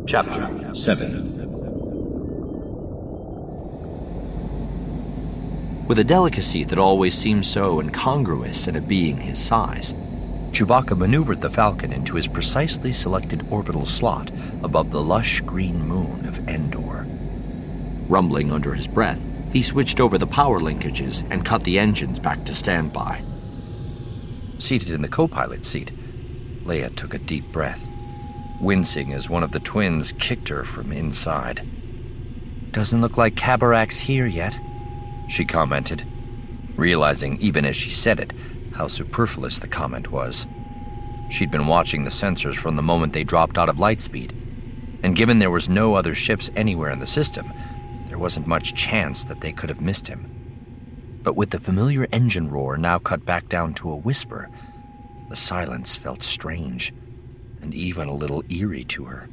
Chapter 7. With a delicacy that always seemed so incongruous in a being his size, Chewbacca maneuvered the Falcon into his precisely selected orbital slot above the lush green moon of Endor. Rumbling under his breath, he switched over the power linkages and cut the engines back to standby. Seated in the co-pilot seat, Leia took a deep breath, wincing as one of the twins kicked her from inside. "Doesn't look like Cabarak's here yet," she commented, realizing even as she said it how superfluous the comment was. She'd been watching the sensors from the moment they dropped out of lightspeed, and given there was no other ships anywhere in the system, there wasn't much chance that they could have missed him. But with the familiar engine roar now cut back down to a whisper, the silence felt strange and even a little eerie to her.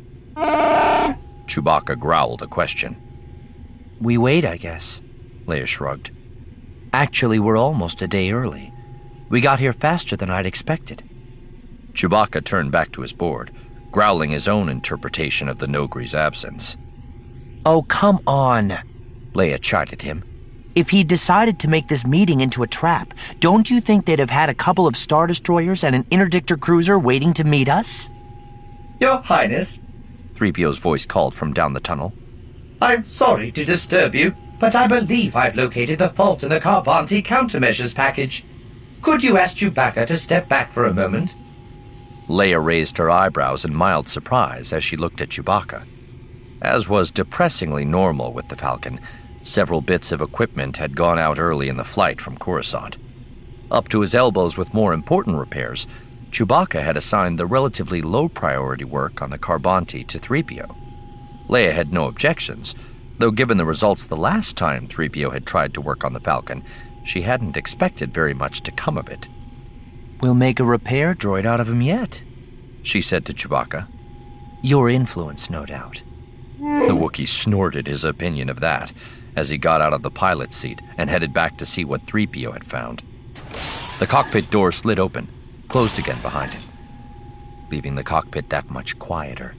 Chewbacca growled a question. "We wait, I guess," Leia shrugged. "Actually, we're almost a day early. We got here faster than I'd expected." Chewbacca turned back to his board, growling his own interpretation of the Nogri's absence. "Oh, come on," Leia chided him. "If he'd decided to make this meeting into a trap, don't you think they'd have had a couple of Star Destroyers and an interdictor cruiser waiting to meet us?" "Your Highness," 3PO's voice called from down the tunnel. "I'm sorry to disturb you, but I believe I've located the fault in the Carbanti countermeasures package. Could you ask Chewbacca to step back for a moment?" Leia raised her eyebrows in mild surprise as she looked at Chewbacca. As was depressingly normal with the Falcon, several bits of equipment had gone out early in the flight from Coruscant. Up to his elbows with more important repairs, Chewbacca had assigned the relatively low-priority work on the Carbanti to 3PO. Leia had no objections, though given the results the last time 3PO had tried to work on the Falcon, she hadn't expected very much to come of it. "We'll make a repair droid out of him yet," she said to Chewbacca. "Your influence, no doubt." The Wookiee snorted his opinion of that as he got out of the pilot's seat and headed back to see what 3PO had found. The cockpit door slid open, closed again behind him, leaving the cockpit that much quieter.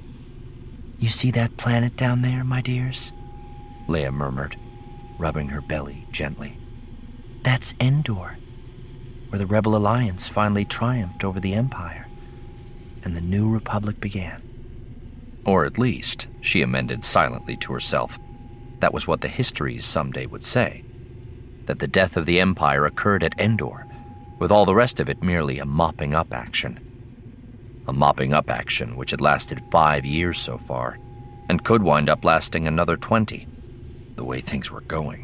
"You see that planet down there, my dears?" Leia murmured, rubbing her belly gently. "That's Endor, where the Rebel Alliance finally triumphed over the Empire, and the New Republic began." Or at least, she amended silently to herself, that was what the histories someday would say, that the death of the Empire occurred at Endor, with all the rest of it merely a mopping-up action. A mopping-up action which had lasted 5 years so far, and could wind up lasting another 20, the way things were going.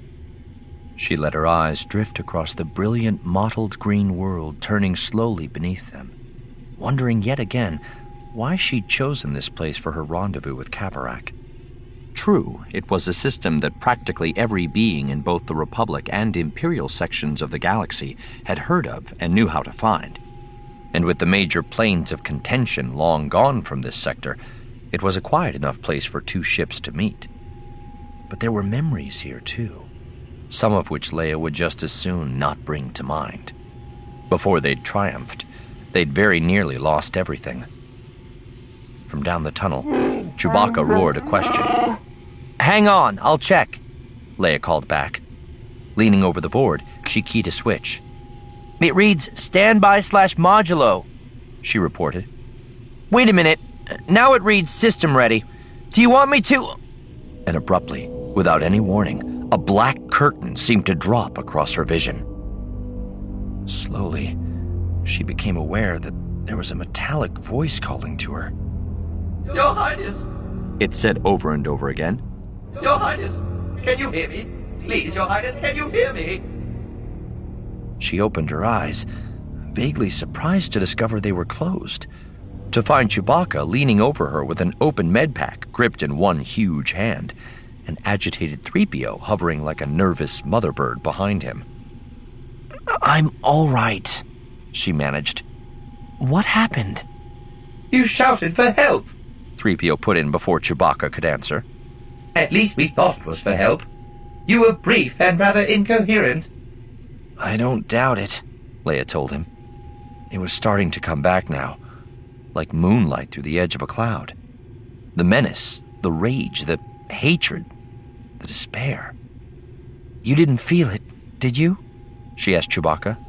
She let her eyes drift across the brilliant mottled green world turning slowly beneath them, wondering yet again why she'd chosen this place for her rendezvous with Cabarak. True, it was a system that practically every being in both the Republic and Imperial sections of the galaxy had heard of and knew how to find. And with the major planes of contention long gone from this sector, it was a quiet enough place for 2 ships to meet. But there were memories here, too, some of which Leia would just as soon not bring to mind. Before they'd triumphed, they'd very nearly lost everything. From down the tunnel, Chewbacca roared a question. "Hang on, I'll check," Leia called back. Leaning over the board, she keyed a switch. "It reads standby/modulo, she reported. "Wait a minute, now it reads system ready. Do you want me to—" And abruptly, without any warning, a black curtain seemed to drop across her vision. Slowly, she became aware that there was a metallic voice calling to her. "Your Highness!" It said over and over again. "Your Highness! Can you hear me? Please, Your Highness, can you hear me?" She opened her eyes, vaguely surprised to discover they were closed, to find Chewbacca leaning over her with an open medpack gripped in one huge hand, and agitated 3PO hovering like a nervous mother bird behind him. "I'm all right," she managed. "What happened?" "You shouted for help," 3PO put in before Chewbacca could answer. "At least we thought it was for help. You were brief and rather incoherent." "I don't doubt it," Leia told him. It was starting to come back now, like moonlight through the edge of a cloud. The menace, the rage, the hatred, the despair. "You didn't feel it, did you?" she asked Chewbacca.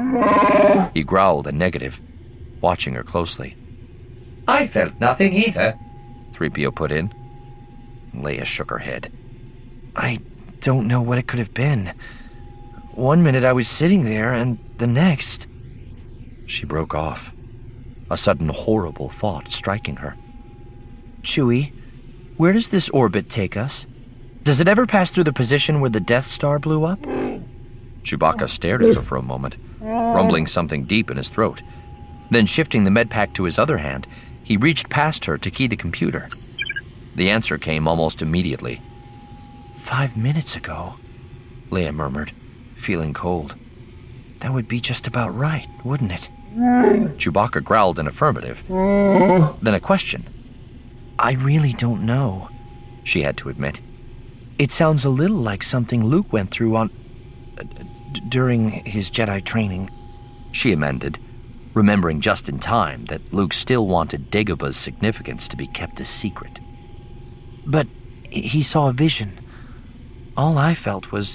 He growled a negative, watching her closely. "I felt nothing either," 3PO put in. Leia shook her head. "I don't know what it could have been. One minute I was sitting there, and the next..." She broke off, a sudden horrible thought striking her. "Chewie, where does this orbit take us? Does it ever pass through the position where the Death Star blew up?" Chewbacca stared at her for a moment, rumbling something deep in his throat. Then, shifting the medpack to his other hand, he reached past her to key the computer. The answer came almost immediately. 5 minutes ago," Leia murmured, feeling cold. "That would be just about right, wouldn't it?" Chewbacca growled an affirmative, then a question. "I really don't know," she had to admit. "It sounds a little like something Luke went through during his Jedi training," she amended, remembering just in time that Luke still wanted Dagobah's significance to be kept a secret. "But he saw a vision. All I felt was,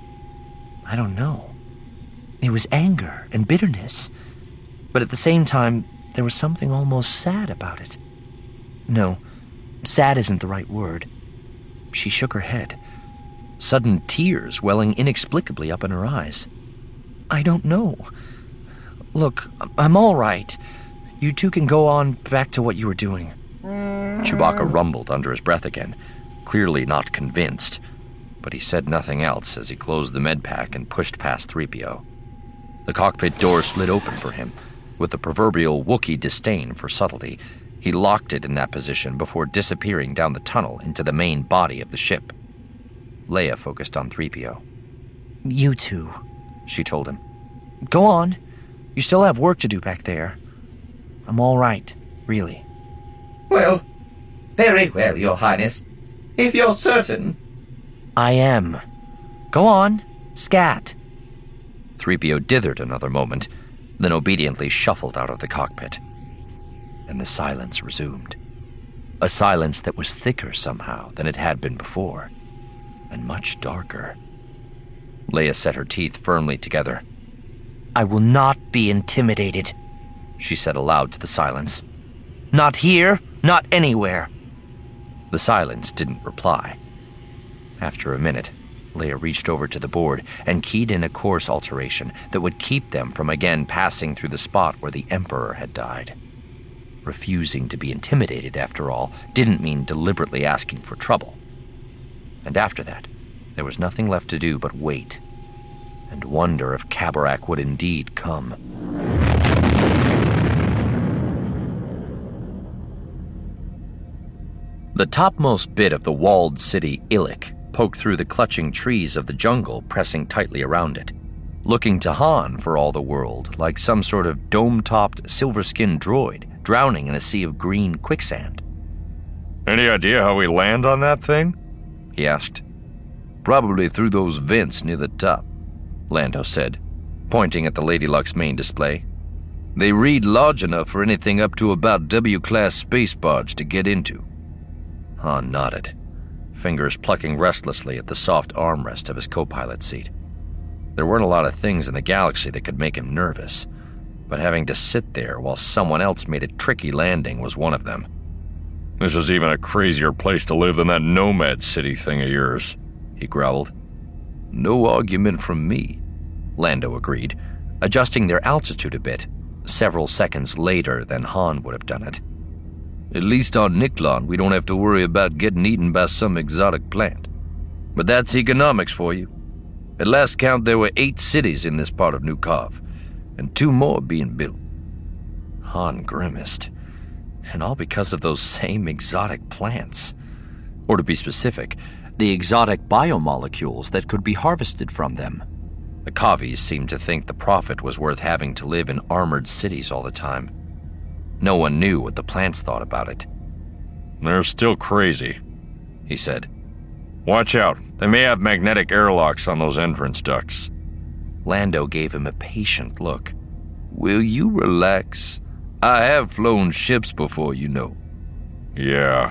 I don't know. It was anger and bitterness, but at the same time, there was something almost sad about it. No, sad isn't the right word." She shook her head, sudden tears welling inexplicably up in her eyes. "I don't know. Look, I'm all right. You two can go on back to what you were doing." Chewbacca rumbled under his breath again, clearly not convinced, but he said nothing else as he closed the medpack and pushed past 3PO. The cockpit door slid open for him. With the proverbial Wookiee disdain for subtlety, he locked it in that position before disappearing down the tunnel into the main body of the ship. Leia focused on 3PO. "You two," she told him. "Go on. You still have work to do back there. I'm all right, really." "Well, very well, Your Highness. If you're certain..." "I am. Go on, scat." 3PO dithered another moment, then obediently shuffled out of the cockpit. And the silence resumed. A silence that was thicker somehow than it had been before, and much darker. Leia set her teeth firmly together. "I will not be intimidated," she said aloud to the silence. "Not here, not anywhere." The silence didn't reply. After a minute, Leia reached over to the board and keyed in a course alteration that would keep them from again passing through the spot where the Emperor had died. Refusing to be intimidated, after all, didn't mean deliberately asking for trouble. And after that, there was nothing left to do but wait, and wonder if Cabarak would indeed come. The topmost bit of the walled city, Illic, poked through the clutching trees of the jungle, pressing tightly around it, looking to Han, for all the world, like some sort of dome-topped, silver-skinned droid drowning in a sea of green quicksand. "Any idea how we land on that thing?" he asked. "Probably through those vents near the top," Lando said, pointing at the Lady Luck's main display. "They read large enough for anything up to about W-class space barge to get into." Han nodded, fingers plucking restlessly at the soft armrest of his co-pilot seat. There weren't a lot of things in the galaxy that could make him nervous, but having to sit there while someone else made a tricky landing was one of them. "This is even a crazier place to live than that Nomad City thing of yours," he growled. "No argument from me," Lando agreed, adjusting their altitude a bit, several seconds later than Han would have done it. "At least on Niklon, we don't have to worry about getting eaten by some exotic plant. But that's economics for you. At last count, there were 8 cities in this part of New Karv, and 2 more being built." Han grimaced. And all because of those same exotic plants. Or to be specific, the exotic biomolecules that could be harvested from them. The Kavis seemed to think the profit was worth having to live in armored cities all the time. No one knew what the plants thought about it. "They're still crazy," he said. "Watch out. They may have magnetic airlocks on those entrance ducts." Lando gave him a patient look. "Will you relax? I have flown ships before, you know." "Yeah,"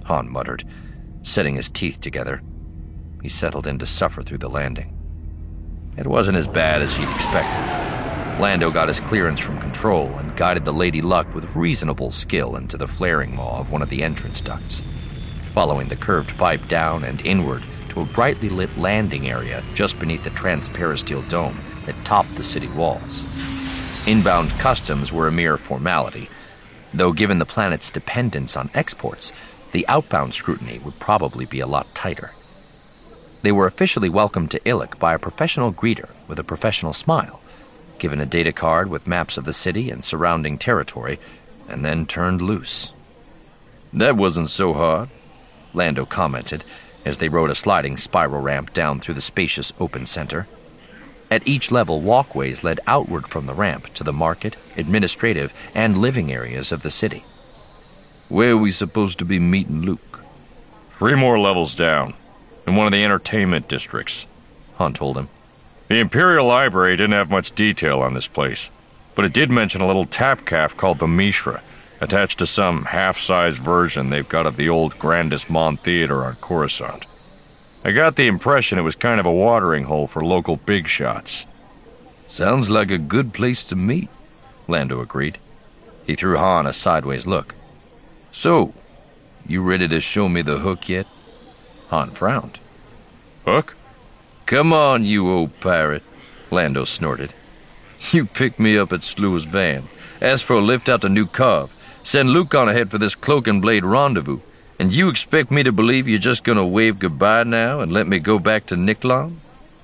Han muttered, setting his teeth together. He settled in to suffer through the landing. It wasn't as bad as he'd expected. Lando got his clearance from control and guided the Lady Luck with reasonable skill into the flaring maw of one of the entrance ducts, following the curved pipe down and inward to a brightly lit landing area just beneath the transperistyle dome that topped the city walls. Inbound customs were a mere formality, though given the planet's dependence on exports, the outbound scrutiny would probably be a lot tighter. They were officially welcomed to Illic by a professional greeter with a professional smile, given a data card with maps of the city and surrounding territory, and then turned loose. That wasn't so hard, Lando commented as they rode a sliding spiral ramp down through the spacious open center. At each level, walkways led outward from the ramp to the market, administrative, and living areas of the city. Where are we supposed to be meeting Luke? 3 more levels down, in one of the entertainment districts, Han told him. The Imperial Library didn't have much detail on this place, but it did mention a little tap calf called the Mishra, attached to some half-sized version they've got of the old Grandis Mon Theater on Coruscant. I got the impression it was kind of a watering hole for local big shots. Sounds like a good place to meet, Lando agreed. He threw Han a sideways look. So, you ready to show me the hook yet? Han frowned. Hook? Come on, you old pirate, Lando snorted. You picked me up at Slua's van, asked for a lift out to New Carve, send Luke on ahead for this cloak and blade rendezvous, and you expect me to believe you're just gonna wave goodbye now and let me go back to Niklon?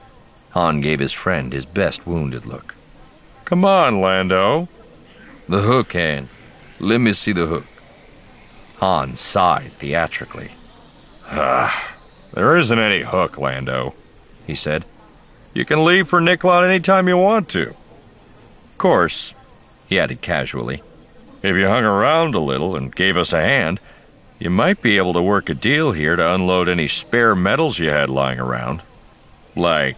Han gave his friend his best wounded look. Come on, Lando. The hook, Han. Let me see the hook. Han sighed theatrically. There isn't any hook, Lando, he said. You can leave for Niklon anytime you want to. Of course, he added casually, if you hung around a little and gave us a hand, you might be able to work a deal here to unload any spare metals you had lying around. Like,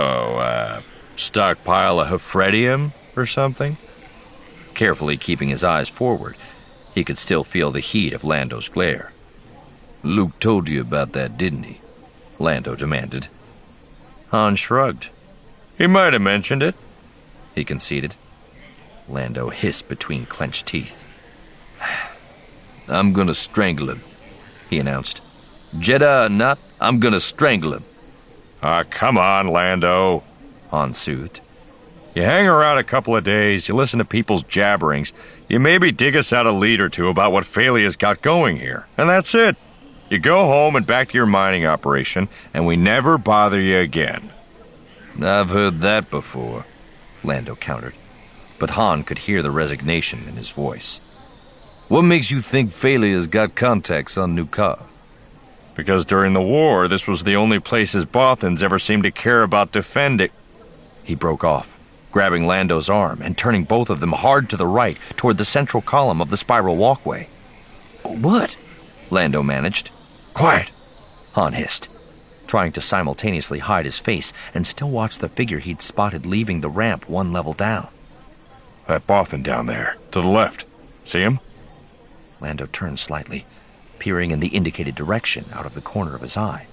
stockpile of Hephredium or something? Carefully keeping his eyes forward, he could still feel the heat of Lando's glare. Luke told you about that, didn't he? Lando demanded. Han shrugged. He might have mentioned it, he conceded. Lando hissed between clenched teeth. I'm gonna strangle him, he announced. Jedi or not, I'm gonna strangle him. Come on, Lando, Han soothed. You hang around a couple of days, you listen to people's jabberings, you maybe dig us out a lead or two about what Phalea's got going here, and that's it. You go home and back to your mining operation, and we never bother you again. I've heard that before, Lando countered, but Han could hear the resignation in his voice. What makes you think Phalea's got contacts on New Carve? Because during the war, this was the only place his Bothans ever seemed to care about defending. He broke off, grabbing Lando's arm and turning both of them hard to the right toward the central column of the spiral walkway. What? Lando managed. Quiet, Han hissed, trying to simultaneously hide his face and still watch the figure he'd spotted leaving the ramp one level down. That Bothan down there, to the left. See him? Lando turned slightly, peering in the indicated direction out of the corner of his eye.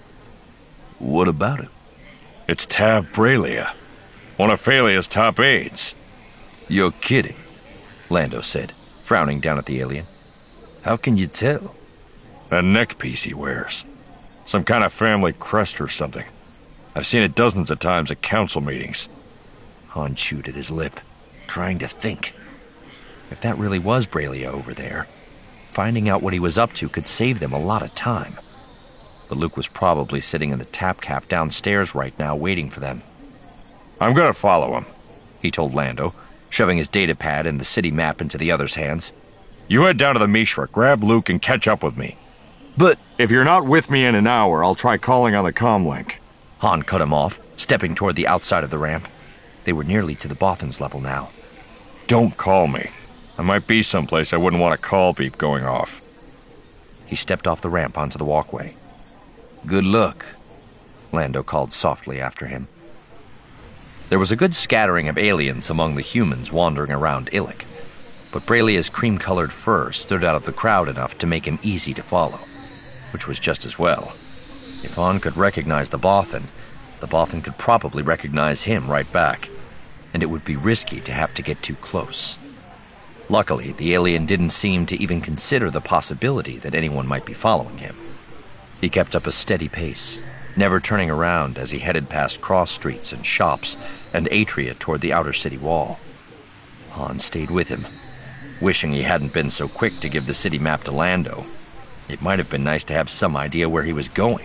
What about him? It's Tav Bralia, one of Phalea's top aides. You're kidding, Lando said, frowning down at the alien. How can you tell? That neck piece he wears. Some kind of family crest or something. I've seen it dozens of times at council meetings. Han chewed at his lip, trying to think. If that really was Bralia over there, finding out what he was up to could save them a lot of time. But Luke was probably sitting in the tap calf downstairs right now waiting for them. I'm gonna follow him, he told Lando, shoving his data pad and the city map into the other's hands. You head down to the Mishra, grab Luke, and catch up with me. But if you're not with me in an hour, I'll try calling on the comlink. Han cut him off, stepping toward the outside of the ramp. They were nearly to the Bothan's level now. Don't call me. I might be someplace I wouldn't want a call beep going off. He stepped off the ramp onto the walkway. Good luck, Lando called softly after him. There was a good scattering of aliens among the humans wandering around Illic, but Bralia's cream-colored fur stood out of the crowd enough to make him easy to follow. which was just as well. If Han could recognize the Bothan could probably recognize him right back, and it would be risky to have to get too close. Luckily, the alien didn't seem to even consider the possibility that anyone might be following him. He kept up a steady pace, never turning around as he headed past cross streets and shops and atria toward the outer city wall. Han stayed with him, wishing he hadn't been so quick to give the city map to Lando. It might have been nice to have some idea where he was going.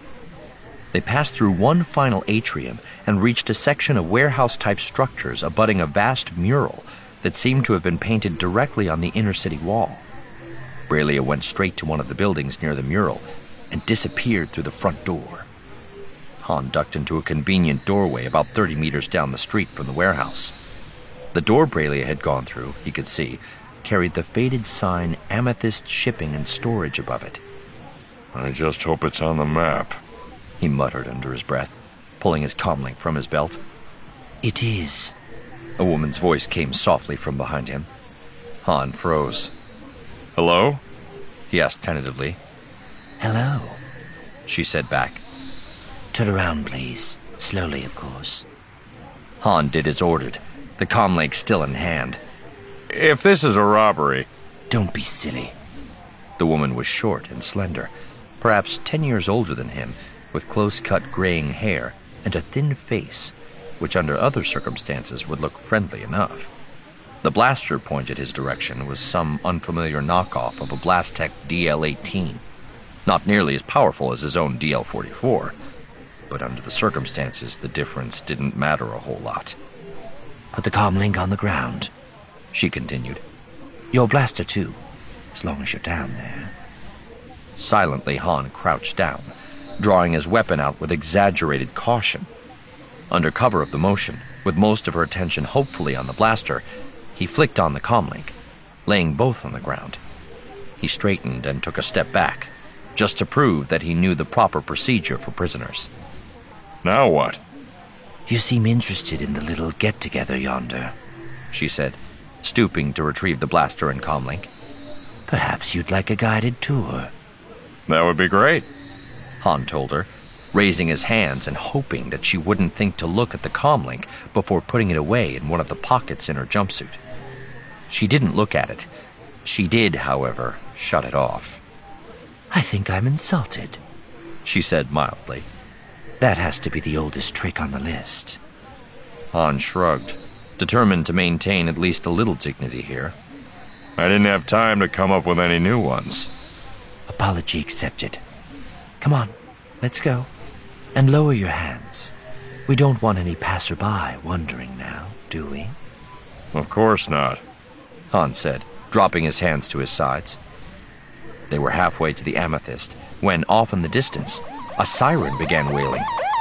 They passed through one final atrium and reached a section of warehouse-type structures abutting a vast mural that seemed to have been painted directly on the inner city wall. Braillia went straight to one of the buildings near the mural and disappeared through the front door. Han ducked into a convenient doorway about 30 meters down the street from the warehouse. The door Braillia had gone through, he could see, carried the faded sign Amethyst Shipping and Storage above it. I just hope it's on the map, he muttered under his breath, pulling his comlink from his belt. It is. A woman's voice came softly from behind him. Han froze. Hello? He asked tentatively. Hello, she said back. Turn around, please. Slowly, of course. Han did as ordered, the comlink still in hand. If this is a robbery... Don't be silly. The woman was short and slender, perhaps 10 years older than him, with close-cut graying hair and a thin face, which under other circumstances would look friendly enough. The blaster pointed his direction was some unfamiliar knockoff of a Blastech DL-18, not nearly as powerful as his own DL-44, but under the circumstances the difference didn't matter a whole lot. Put the comlink on the ground, she continued. Your blaster too, as long as you're down there. Silently, Han crouched down, drawing his weapon out with exaggerated caution. Under cover of the motion, with most of her attention hopefully on the blaster, he flicked on the comlink, laying both on the ground. He straightened and took a step back, just to prove that he knew the proper procedure for prisoners. Now what? You seem interested in the little get-together yonder, she said, stooping to retrieve the blaster and comlink. Perhaps you'd like a guided tour. That would be great, Han told her, raising his hands and hoping that she wouldn't think to look at the comlink before putting it away in one of the pockets in her jumpsuit. She didn't look at it. She did, however, shut it off. I think I'm insulted, she said mildly. That has to be the oldest trick on the list. Han shrugged, determined to maintain at least a little dignity here. I didn't have time to come up with any new ones. Apology accepted. Come on, let's go. And lower your hands. We don't want any passerby wondering now, do we? Of course not, Han said, dropping his hands to his sides. They were halfway to the Amethyst when, off in the distance, a siren began wailing.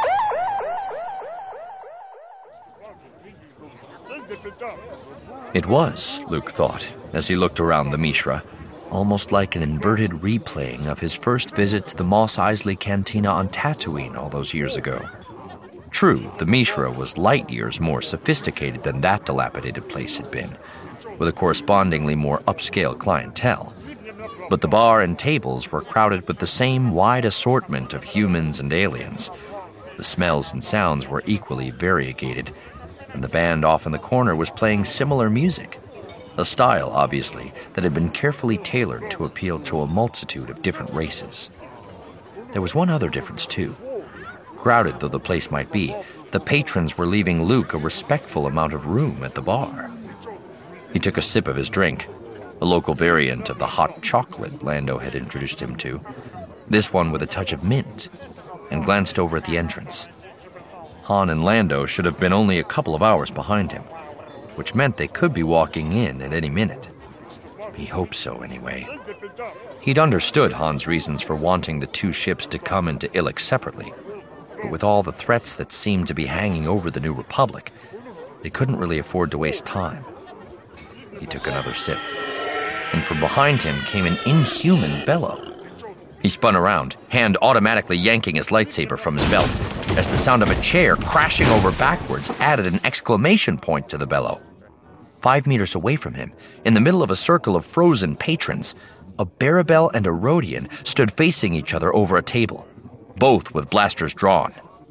It was, Luke thought, as he looked around the Mishra, almost like an inverted replaying of his first visit to the Mos Eisley Cantina on Tatooine all those years ago. True, the Mishra was light years more sophisticated than that dilapidated place had been, with a correspondingly more upscale clientele. But the bar and tables were crowded with the same wide assortment of humans and aliens. The smells and sounds were equally variegated, and the band off in the corner was playing similar music, a style, obviously, that had been carefully tailored to appeal to a multitude of different races. There was one other difference, too. Crowded though the place might be, the patrons were leaving Luke a respectful amount of room at the bar. He took a sip of his drink, a local variant of the hot chocolate Lando had introduced him to, this one with a touch of mint, and glanced over at the entrance. Han and Lando should have been only a couple of hours behind him, which meant they could be walking in at any minute. He hoped so, anyway. He'd understood Han's reasons for wanting the two ships to come into Illic separately, but with all the threats that seemed to be hanging over the New Republic, they couldn't really afford to waste time. He took another sip, and from behind him came an inhuman bellow. He spun around, hand automatically yanking his lightsaber from his belt, as the sound of a chair crashing over backwards added an exclamation point to the bellow. 5 meters away from him, in the middle of a circle of frozen patrons, a Barabel and a Rodian stood facing each other over a table, both with blasters drawn.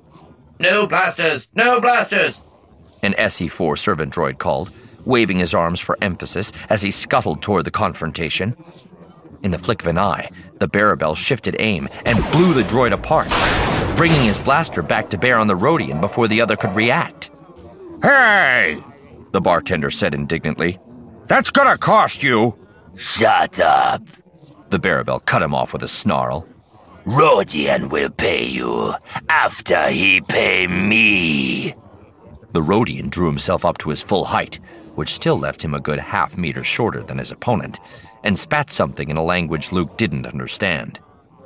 No blasters! No blasters! An SE-4 servant droid called, waving his arms for emphasis as he scuttled toward the confrontation. In the flick of an eye, the Barabel shifted aim and blew the droid apart, bringing his blaster back to bear on the Rodian before the other could react. Hey! The bartender said indignantly. That's gonna cost you! Shut up! The Barabel cut him off with a snarl. Rodian will pay you after he pay me. The Rodian drew himself up to his full height, which still left him a good half-meter shorter than his opponent, and spat something in a language Luke didn't understand.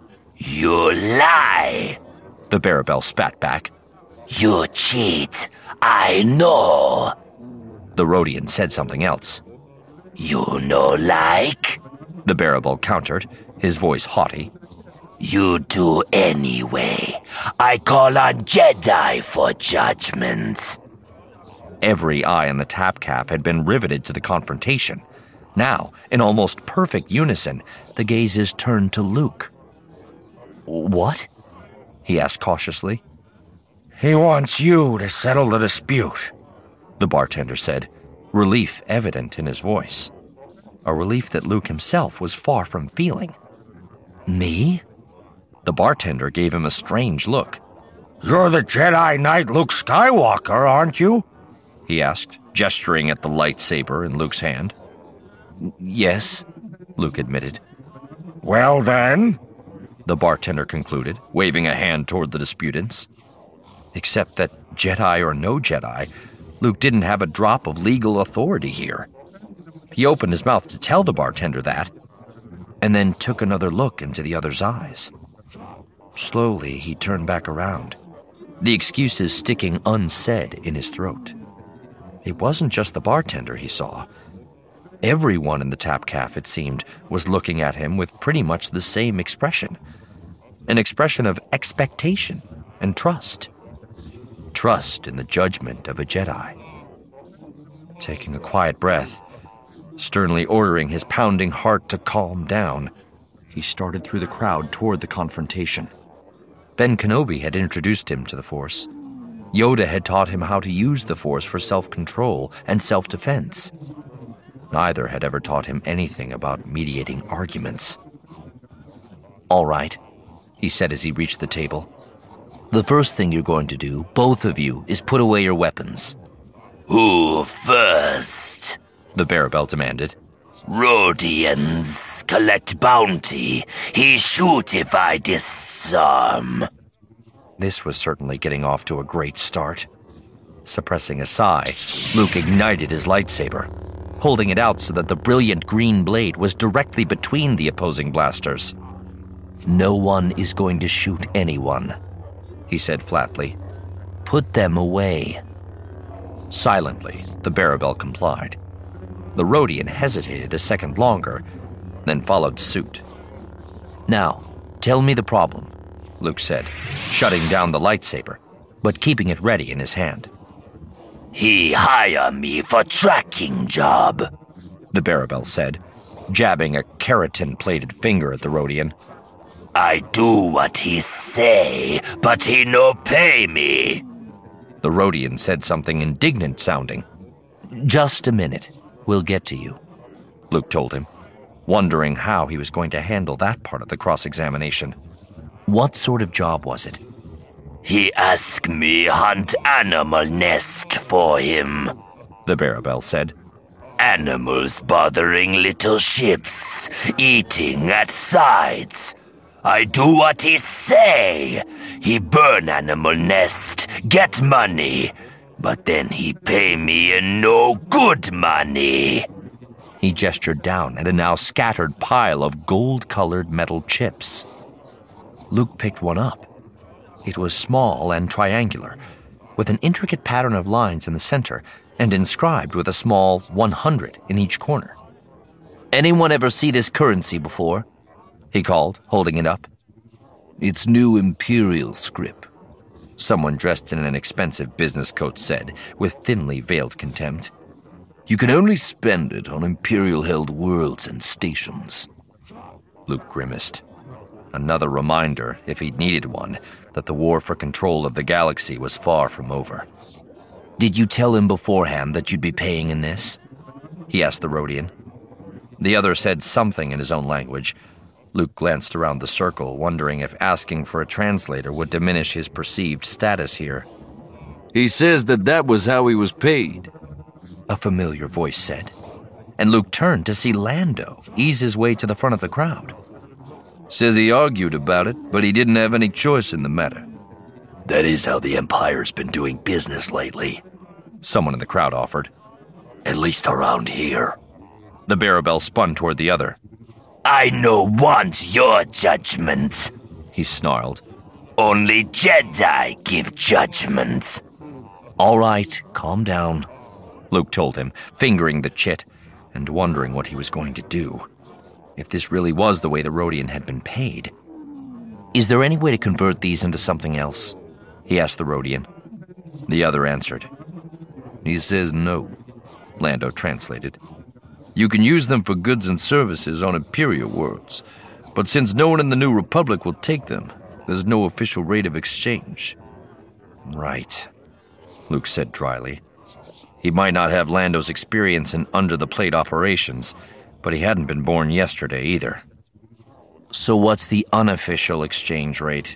You lie! The Barabel spat back. You cheat! I know! The Rodian said something else. You no like? The Barabel countered, his voice haughty. You do anyway. I call on Jedi for judgment. Every eye in the Tapcaf had been riveted to the confrontation. Now, in almost perfect unison, the gazes turned to Luke. "What?" he asked cautiously. He wants you to settle the dispute, the bartender said, relief evident in his voice. A relief that Luke himself was far from feeling. "Me?" The bartender gave him a strange look. You're the Jedi Knight Luke Skywalker, aren't you? He asked, gesturing at the lightsaber in Luke's hand. "Yes," Luke admitted. Well then, The bartender concluded, waving a hand toward the disputants. Except that, Jedi or no Jedi, Luke didn't have a drop of legal authority here. He opened his mouth to tell the bartender that, and then took another look into the other's eyes. Slowly, he turned back around, the excuses sticking unsaid in his throat. It wasn't just the bartender he saw. Everyone in the Tapcaf, it seemed, was looking at him with pretty much the same expression. An expression of expectation and trust. Trust in the judgment of a Jedi. Taking a quiet breath, sternly ordering his pounding heart to calm down, he started through the crowd toward the confrontation. Ben Kenobi had introduced him to the Force. Yoda had taught him how to use the Force for self-control and self-defense. Neither had ever taught him anything about mediating arguments. "All right," he said as he reached the table. "The first thing you're going to do, both of you, is put away your weapons." Who first? The Barabel demanded. Rodians collect bounty. He shoot if I disarm. This was certainly getting off to a great start. Suppressing a sigh, Luke ignited his lightsaber, holding it out so that the brilliant green blade was directly between the opposing blasters. "No one is going to shoot anyone," he said flatly. "Put them away." Silently, the Barabel complied. The Rodian hesitated a second longer, then followed suit. "Now, tell me the problem," Luke said, shutting down the lightsaber, but keeping it ready in his hand. He hire me for tracking job, the Barabel said, jabbing a keratin-plated finger at the Rodian. I do what he say, but he no pay me. The Rodian said something indignant sounding. "Just a minute. We'll get to you," Luke told him, wondering how he was going to handle that part of the cross-examination. "What sort of job was it?" He ask me hunt animal nest for him, the Barabel said. Animals bothering little ships, eating at sides. I do what he say. He burn animal nest, get money, but then he pay me in no good money. He gestured down at a now scattered pile of gold-colored metal chips. Luke picked one up. It was small and triangular, with an intricate pattern of lines in the center and inscribed with a small 100 in each corner. "Anyone ever see this currency before?" he called, holding it up. "It's new Imperial script," someone dressed in an expensive business coat said, with thinly veiled contempt. "You can only spend it on Imperial-held worlds and stations." Luke grimaced. Another reminder, if he'd needed one, that the war for control of the galaxy was far from over. "Did you tell him beforehand that you'd be paying in this?" he asked the Rhodian. The other said something in his own language. Luke glanced around the circle, wondering if asking for a translator would diminish his perceived status here. "He says that was how he was paid," a familiar voice said, and Luke turned to see Lando ease his way to the front of the crowd. "Says he argued about it, but he didn't have any choice in the matter." That is how the Empire's been doing business lately. Someone in the crowd offered. At least around here. The Barabel spun toward the other. I no want your judgment, he snarled. Only Jedi give judgments. All right, calm down, Luke told him, fingering the chit and wondering what he was going to do. If this really was the way the Rhodian had been paid. Is there any way to convert these into something else? He asked the Rhodian. The other answered. He says no, Lando translated. You can use them for goods and services on Imperial worlds, but since no one in the New Republic will take them, there's no official rate of exchange. Right, Luke said dryly. He might not have Lando's experience in under-the-plate operations, but he hadn't been born yesterday either. So what's the unofficial exchange rate?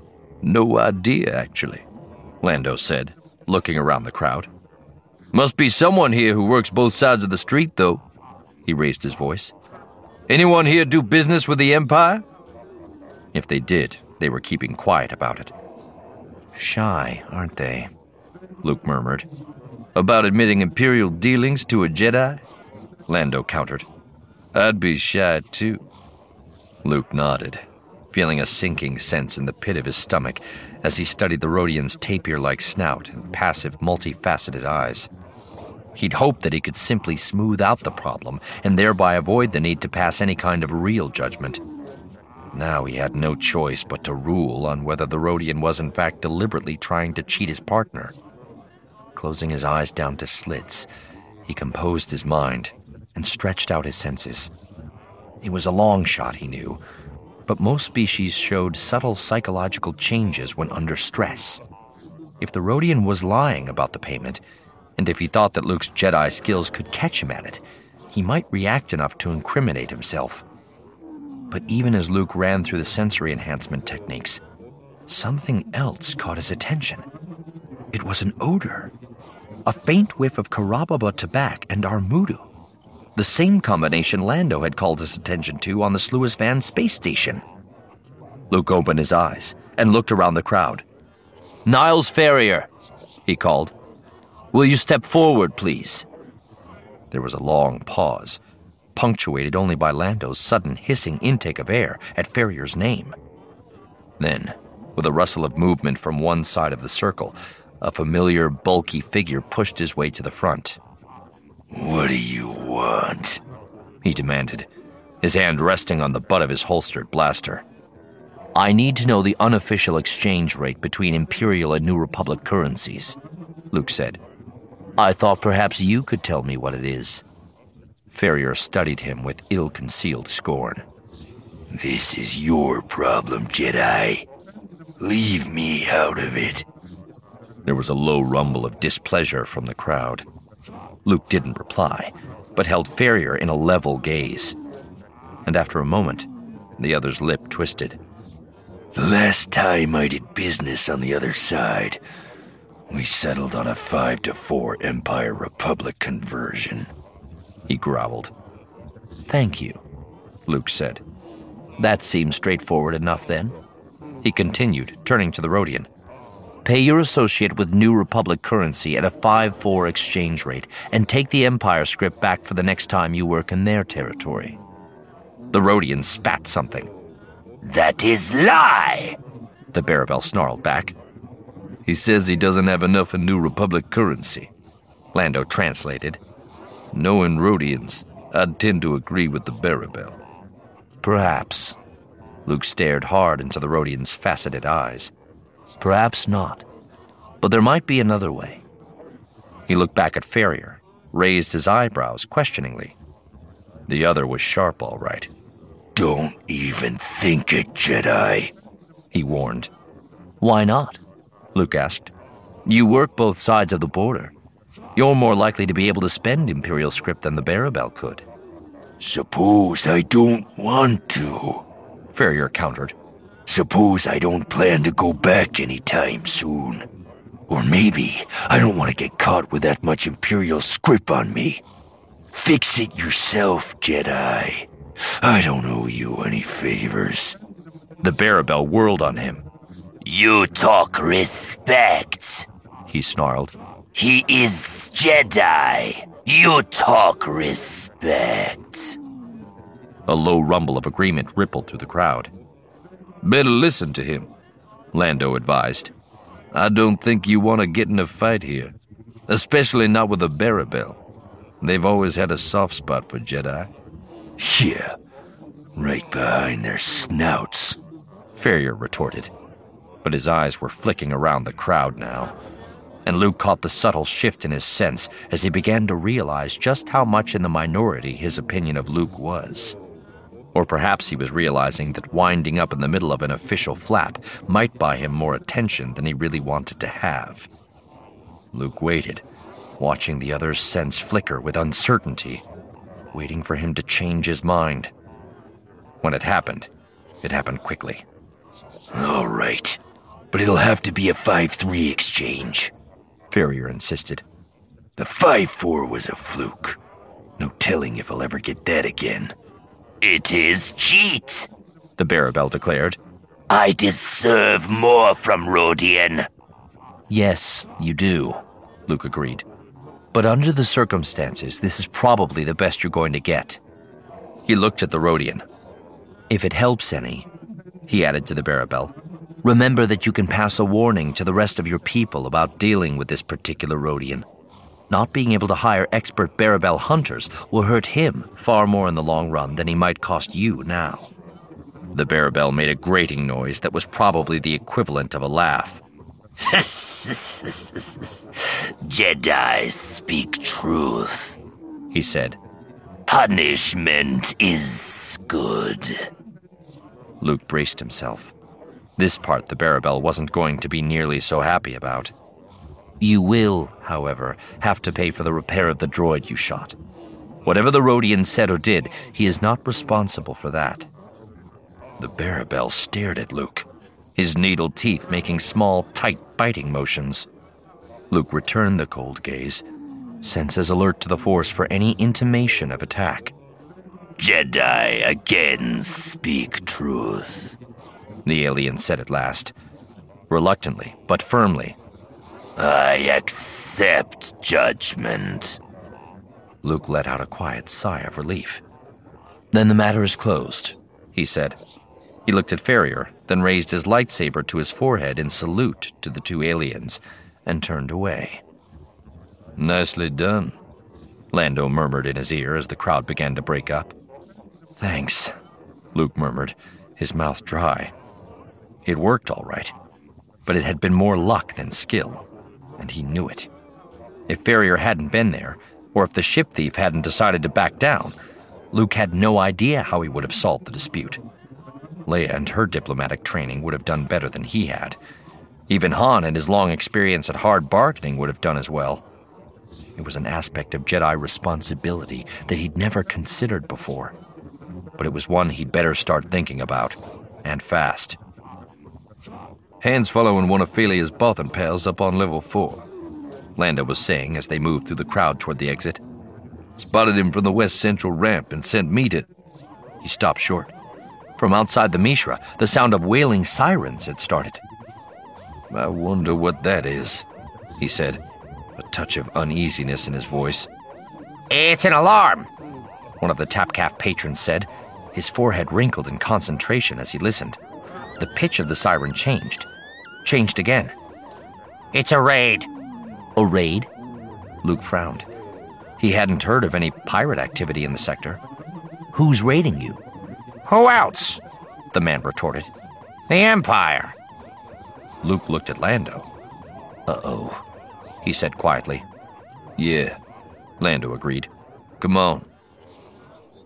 No idea, actually, Lando said, looking around the crowd. Must be someone here who works both sides of the street, though. He raised his voice. Anyone here do business with the Empire? If they did, they were keeping quiet about it. Shy, aren't they? Luke murmured. About admitting Imperial dealings to a Jedi? Lando countered. I'd be shy, too. Luke nodded, feeling a sinking sense in the pit of his stomach as he studied the Rhodian's tapir-like snout and passive, multifaceted eyes. He'd hoped that he could simply smooth out the problem and thereby avoid the need to pass any kind of real judgment. Now he had no choice but to rule on whether the Rhodian was in fact deliberately trying to cheat his partner. Closing his eyes down to slits, he composed his mind and stretched out his senses. It was a long shot, he knew, but most species showed subtle psychological changes when under stress. If the Rhodian was lying about the payment, and if he thought that Luke's Jedi skills could catch him at it, he might react enough to incriminate himself. But even as Luke ran through the sensory enhancement techniques, something else caught his attention. It was an odor, a faint whiff of Karababa tobacco and Armudu, the same combination Lando had called his attention to on the Sluis Van space station. Luke opened his eyes and looked around the crowd. "Niles Ferrier," he called. "Will you step forward, please?" There was a long pause, punctuated only by Lando's sudden hissing intake of air at Ferrier's name. Then, with a rustle of movement from one side of the circle, a familiar, bulky figure pushed his way to the front. What do you want? He demanded, his hand resting on the butt of his holstered blaster. "I need to know the unofficial exchange rate between Imperial and New Republic currencies," Luke said. "I thought perhaps you could tell me what it is." Ferrier studied him with ill-concealed scorn. This is your problem, Jedi. Leave me out of it. There was a low rumble of displeasure from the crowd. Luke didn't reply, but held Ferrier in a level gaze. And after a moment, the other's lip twisted. The last time I did business on the other side, we settled on a 5-4 Empire-Republic conversion. He growled. "Thank you," Luke said. "That seems straightforward enough, then." He continued, turning to the Rhodian. "Pay your associate with New Republic currency at a 5-4 exchange rate, and take the Empire script back for the next time you work in their territory." The Rhodian spat something. That is lie, the Barabel snarled back. He says he doesn't have enough in New Republic currency, Lando translated. Knowing Rhodians, I'd tend to agree with the Barabel. Perhaps. Luke stared hard into the Rhodian's faceted eyes. Perhaps not. But there might be another way. He looked back at Ferrier, raised his eyebrows questioningly. The other was sharp, all right. Don't even think it, Jedi, he warned. Why not? Luke asked. You work both sides of the border. You're more likely to be able to spend Imperial script than the Barabel could. Suppose I don't want to, Farrier countered. Suppose I don't plan to go back anytime soon. Or maybe I don't want to get caught with that much Imperial script on me. Fix it yourself, Jedi. I don't owe you any favors. The Barabel whirled on him. You talk respect, he snarled. He is Jedi. You talk respect. A low rumble of agreement rippled through the crowd. Better listen to him, Lando advised. I don't think you want to get in a fight here, especially not with a Barabel. They've always had a soft spot for Jedi. Yeah, right behind their snouts, Farrier retorted. But his eyes were flicking around the crowd now, and Luke caught the subtle shift in his sense as he began to realize just how much in the minority his opinion of Luke was. Or perhaps he was realizing that winding up in the middle of an official flap might buy him more attention than he really wanted to have. Luke waited, watching the other's sense flicker with uncertainty, waiting for him to change his mind. When it happened quickly. All right, but it'll have to be a 5-3 exchange, Farrier insisted. The 5-4 was a fluke. No telling if I'll ever get that again. It is cheat, the Barabel declared. I deserve more from Rodian. Yes, you do, Luke agreed. But under the circumstances, this is probably the best you're going to get. He looked at the Rodian. If it helps any, he added to the Barabel, remember that you can pass a warning to the rest of your people about dealing with this particular Rodian. Not being able to hire expert Barabel hunters will hurt him far more in the long run than he might cost you now. The Barabel made a grating noise that was probably the equivalent of a laugh. Jedi speak truth, he said. Punishment is good. Luke braced himself. This part the Barabel wasn't going to be nearly so happy about. You will, however, have to pay for the repair of the droid you shot. Whatever the Rodian said or did, he is not responsible for that. The Barabel stared at Luke, his needle teeth making small, tight biting motions. Luke returned the cold gaze, senses alert to the Force for any intimation of attack. Jedi again speak truth, the alien said at last, reluctantly but firmly. I accept judgment. Luke let out a quiet sigh of relief. Then the matter is closed, he said. He looked at Farrier, then raised his lightsaber to his forehead in salute to the two aliens, and turned away. Nicely done, Lando murmured in his ear as the crowd began to break up. Thanks, Luke murmured, his mouth dry. It worked all right, but it had been more luck than skill. And he knew it. If Farrier hadn't been there, or if the ship thief hadn't decided to back down, Luke had no idea how he would have solved the dispute. Leia and her diplomatic training would have done better than he had. Even Han and his long experience at hard bargaining would have done as well. It was an aspect of Jedi responsibility that he'd never considered before. But it was one he'd better start thinking about, and fast. Han's following one of Felia's Bothan pals up on level 4, Lando was saying as they moved through the crowd toward the exit. Spotted him from the west central ramp and sent me to... He stopped short. From outside the Mishra, the sound of wailing sirens had started. I wonder what that is, he said, a touch of uneasiness in his voice. It's an alarm, one of the Tapcaf patrons said, his forehead wrinkled in concentration as he listened. The pitch of the siren changed again. It's a raid. A raid? Luke frowned. He hadn't heard of any pirate activity in the sector. Who's raiding you? Who else? The man retorted. The Empire. Luke looked at Lando. Uh-oh, he said quietly. Yeah, Lando agreed. Come on.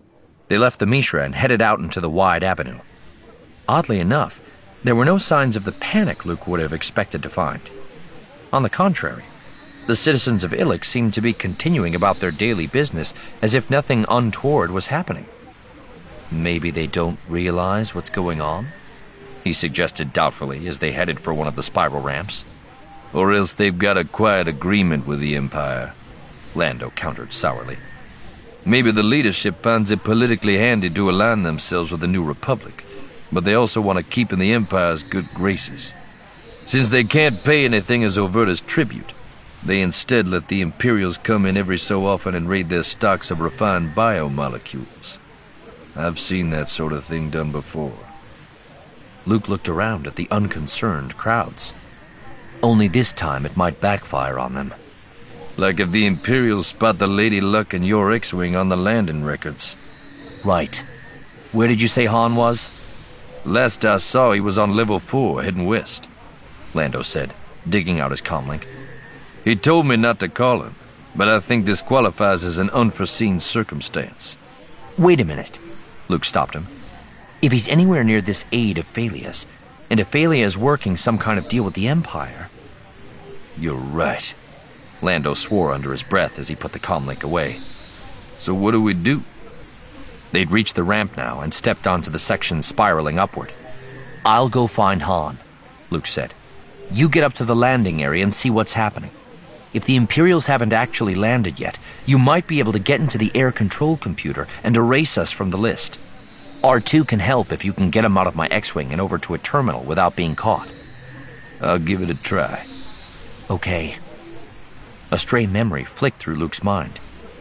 They left the Mishra and headed out into the wide avenue. Oddly enough, there were no signs of the panic Luke would have expected to find. On the contrary, the citizens of Illic seemed to be continuing about their daily business as if nothing untoward was happening. Maybe they don't realize what's going on? He suggested doubtfully as they headed for one of the spiral ramps. Or else they've got a quiet agreement with the Empire, Lando countered sourly. Maybe the leadership finds it politically handy to align themselves with the New Republic, but they also want to keep in the Empire's good graces. Since they can't pay anything as overt as tribute, they instead let the Imperials come in every so often and raid their stocks of refined biomolecules. I've seen that sort of thing done before. Luke looked around at the unconcerned crowds. Only this time it might backfire on them. Like if the Imperials spot the Lady Luck and your X-Wing on the landing records. Right. Where did you say Han was? Last I saw, he was on level 4, heading west, Lando said, digging out his comlink. He told me not to call him, but I think this qualifies as an unforeseen circumstance. Wait a minute. Luke stopped him. If he's anywhere near this aid of Phalia's, and if Phalia is working some kind of deal with the Empire... You're right, Lando swore under his breath as he put the comlink away. So what do we do? They'd reached the ramp now and stepped onto the section spiraling upward. I'll go find Han, Luke said. You get up to the landing area and see what's happening. If the Imperials haven't actually landed yet, you might be able to get into the air control computer and erase us from the list. R2 can help if you can get him out of my X-Wing and over to a terminal without being caught. I'll give it a try. Okay. A stray memory flicked through Luke's mind.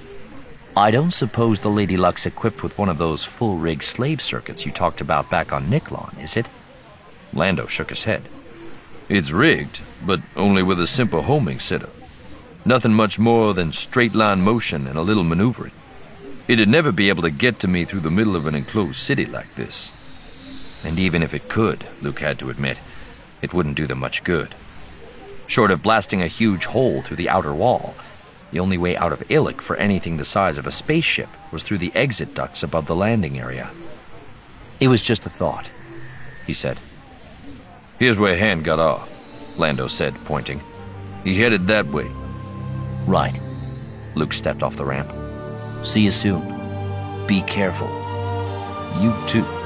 I don't suppose the Lady Luck's equipped with one of those full-rig slave circuits you talked about back on Niklon, is it? Lando shook his head. It's rigged, but only with a simple homing setup. Nothing much more than straight-line motion and a little maneuvering. It'd never be able to get to me through the middle of an enclosed city like this. And even if it could, Luke had to admit, it wouldn't do them much good. Short of blasting a huge hole through the outer wall, the only way out of Illic for anything the size of a spaceship was through the exit ducts above the landing area. It was just a thought, he said. Here's where Han got off, Lando said, pointing. He headed that way. Right. Luke stepped off the ramp. See you soon. Be careful. You too.